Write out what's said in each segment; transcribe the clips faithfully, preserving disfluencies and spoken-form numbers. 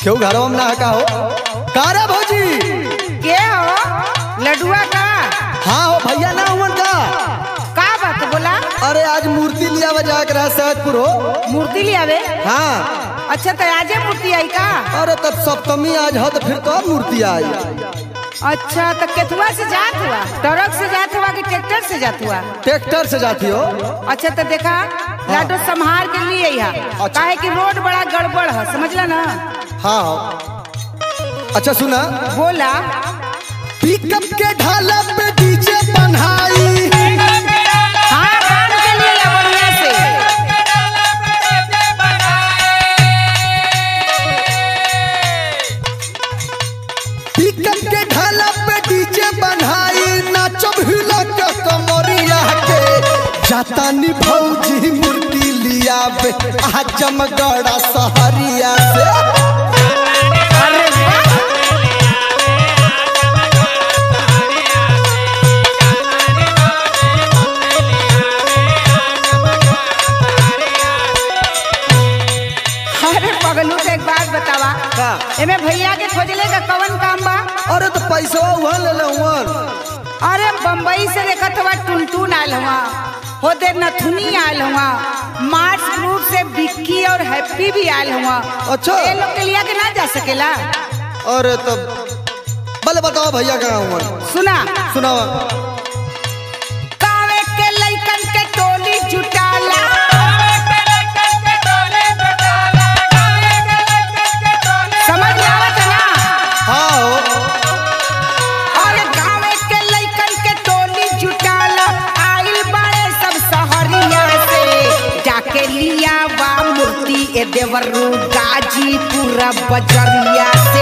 क्यों घरवा में ना का हो का रे भौजी के हो लडुआ का? हाँ हो भैया ना हुआ का का बात बोला? अरे आज मूर्ति लिया बजा कर सैदपुर हो मूर्ति ले आवे? हाँ। अच्छा तो आजे मूर्ति आई का? अरे तब सप्तमी आज है तो फिर तो मूर्ति आई। अच्छा तो केथुआ से जात हुआ, ट्रक से जात हुआ कि ट्रैक्टर से जात हुआ? ट्रैक्टर से जाती हो। अच्छा तो देखा लाडो संभाल के लिए यहाँ काहे कि रोड बड़ा गड़बड़ है, समझला ना? हाँ अच्छा सुना बोला। पिकअप के ढाला पे डीजे बन्हाई। हाँ काम के लिए या बढ़िया से। पिकअप के ढाला पे डीजे बन्हाई नाचो हिला के कमरिया के जाता नी भौजी मूर्ति लिया बे आजमगढ़ सहरिया से। एमे भैया के खोजले का कवन काम बा? अरे तो पैसा वहाँ ले लूँ। अरे बम्बई से देखत हुआ टुनटुन आयल हुआ, होते नथुनी आयल हुआ, मार्स ग्रुप से बिक्की और हैप्पी भी आयल हुआ। अच्छा ये लोग के लिया के ना जा सकेला? अरे तब बल बताओ भैया कहाँ हुआ? सुना सुनावा। कावे के लइकन के टोली जुटाला, समझ में आवत ना? हाँ हो। और गाँव के लइकन के टोली जुटाला आइल बाड़े सब सहरिया से, जाके लिया बा मूर्ति ए देवरू गाजीपुर बजरिया से।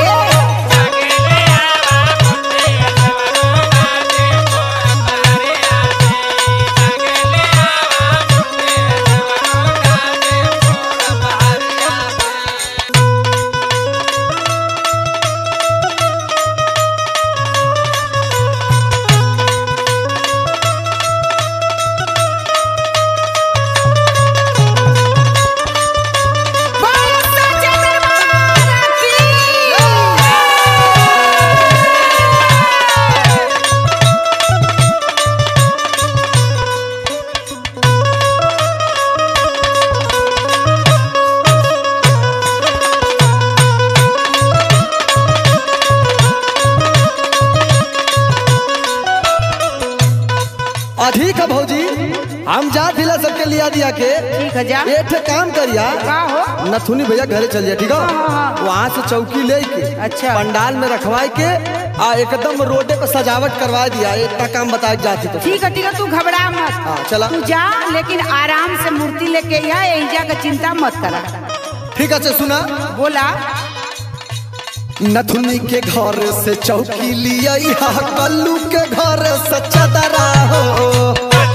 ठीक है भौजी हम जा दिला सबके लिया दिया के। ठीक है जा। एक काम करिया का हो? नथुनी भैया घरे चल जाए ठीक है। वहाँ से चौकी ले के अच्छा पंडाल में रखवाए के आ एकदम रोडे पे सजावट करवा दिया। इतना काम बताए जाती तो ठीक है ठीक है तू घबरा मत। हाँ चला तू जा लेकिन आराम से मूर्ति लेके आ, एहिजा का चिंता मत करा। ठीक है सुना बोला। नथुनी के घर से चौकी लिया कल्लू के घर से चदरा हो।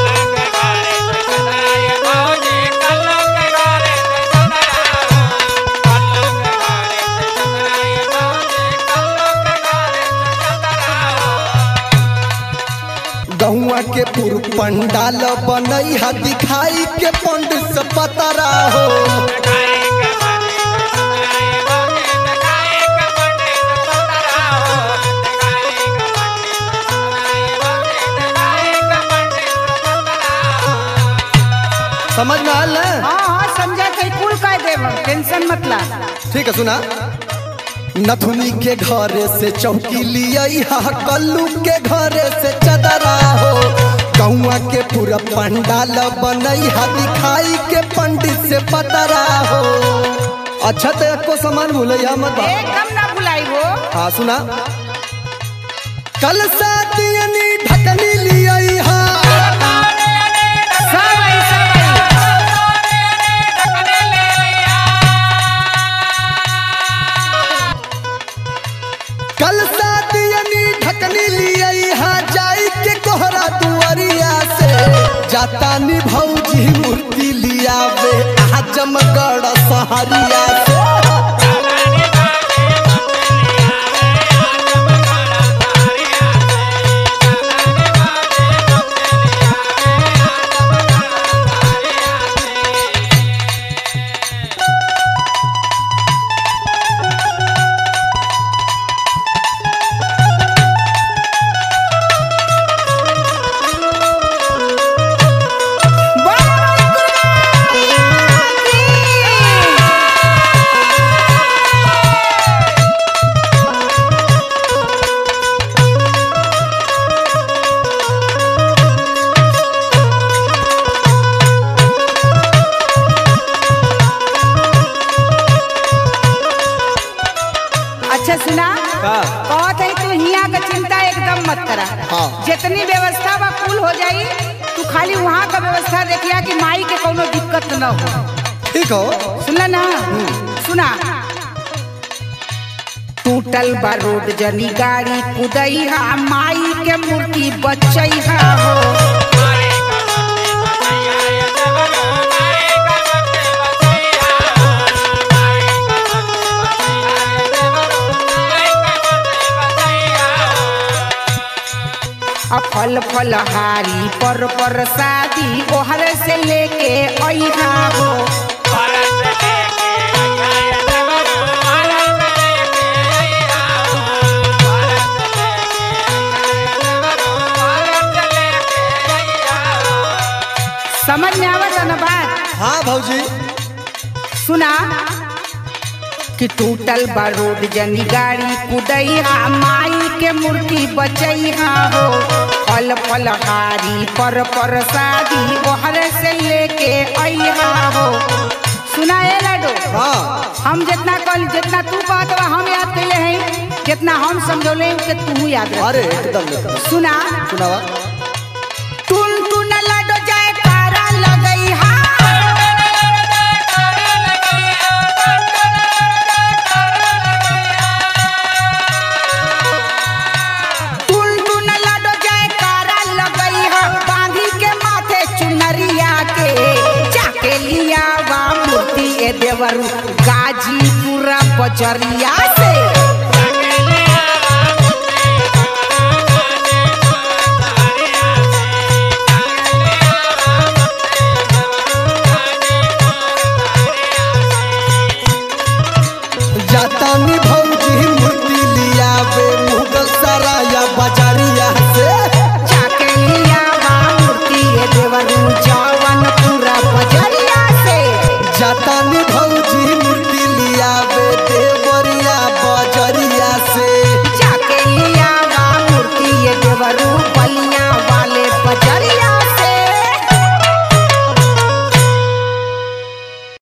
गहुआ के पूर्व पंडाल बनई है दिखाई के पंडित से पतरा हो। समझ में आल ना? हाँ हाँ समझा कहीं कुल कह देव, टेंशन मत ला। ठीक है सुना। नथुनी के घर से चौकी लिया कल्लू के घर से चदरा हो। गौआ के पूरा पंडाल बनई है दिखाई के पंडित से पतरा हो। अच्छा तो एक को सामान भूलिया मत। एकदम ना भुलाई हो। हाँ सुना। कल सादियनी ढकनी लिया कल सादियनी ढकनी लिया जाई के कोहरा दुआरिया से जाता नी भौजी मूर्ति लिया वे आजमगढ़ सहरिया से। जितनी व्यवस्था बा कुल हो जाई। तू खाली वहाँ का व्यवस्था देखिया कि माई के कोनो दिक्कत न हो। ठीक हो। सुनला ना? सुना। टूटल बा रोड जनी गाड़ी कुदैहा माई के मूर्ति बचैहा हो। फल फल हारी पर पर शादी ओहर से लेके अइहा हो। समझ में आवत है ना बात? हाँ भौजी। सुना कि टूटल बा रोड जनी गाड़ी कुदैहा माई के मूर्ति बचैहा हो। फल फल हारी पर पर शादी ओहर से लेके अइहा हो। सुना है लाडो? हाँ। हम जितना कल जितना तू कहत बा हम याद कैले हैं, जितना हम समझौले के तू याद रख। अरे एकदम। सुना सुनावा। टुन टुन लाडो जाए कारा लगैहा। देवरू गाजीपुरा बजरिया से जातानी भौजी मूर्ति लियावे।